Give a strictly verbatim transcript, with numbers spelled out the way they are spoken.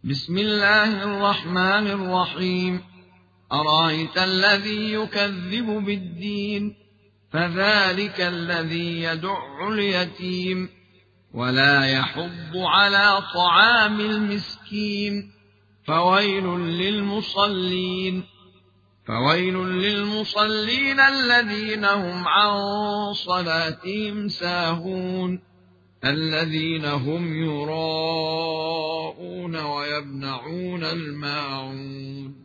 بسم الله الرحمن الرحيم. أرأيت الذي يكذب بالدين فذلك الذي يدع اليتيم ولا يحض على طعام المسكين فويل للمصلين فويل للمصلين الذين هم عن صلاتهم ساهون الذين هم يراءون ويمنعون الماعون